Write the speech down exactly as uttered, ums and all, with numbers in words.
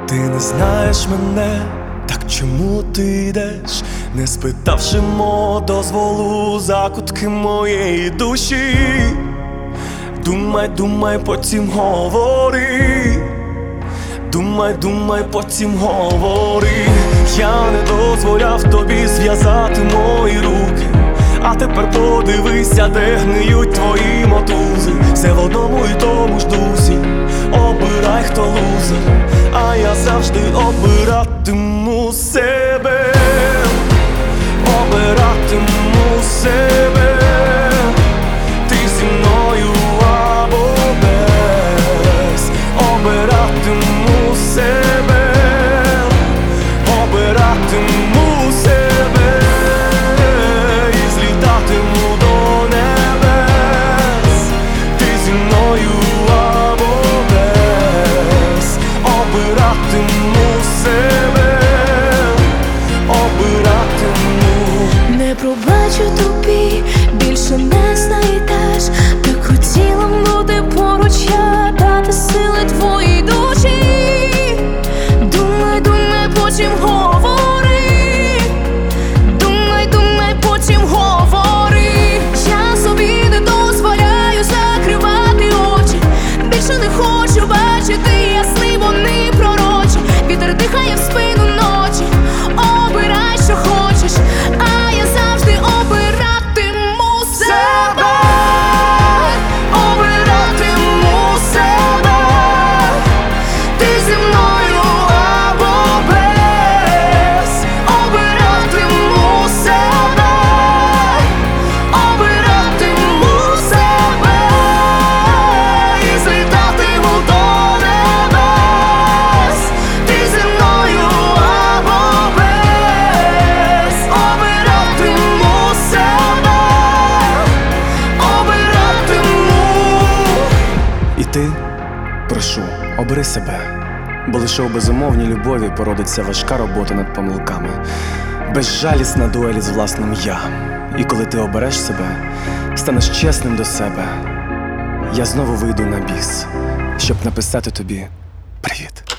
Ти не знаєш мене, так чому ти йдеш, не спитавши мого дозволу закутки моєї душі? Думай, думай, потім говори. Думай, думай, потім говори. Я не дозволяв тобі зв'язати мої руки, а тепер подивися, де гниють твої мотузи. Все в одному і тому ж дусі. Обирай, хто лузер, а я завжди обиратиму себе. Обиратиму себе. Ти зі мною або без. Обиратиму себе. Обиратиму себе. І злітатиму до небес. Ти зі мною або без. Обиратиму себе. Обиратиму. Не пробачу тобі, більше не знайдеш. Так хотіла бути поруч я, дати сили твоїй душі. Думай, думай, потім говори. Думай, думай, потім говори. Я собі не дозволяю закривати очі. Більше не хочу бачити ясни, вони пророчі. Вітер дихає в спину ночі. Обирай, що хочеш, а я завжди обиратиму себе. Обиратиму себе. Ти зі мною або без. Обиратиму себе. Обиратиму себе. І злітатиму до небес. Ти зі мною або без. Обиратиму себе. Обиратиму. І ти, прошу, обери себе, бо лише у безумовній любові породиться важка робота над помилками, безжалісна дуель з власним я. І коли ти обереш себе, станеш чесним до себе, я знову вийду на біс, щоб написати тобі привіт.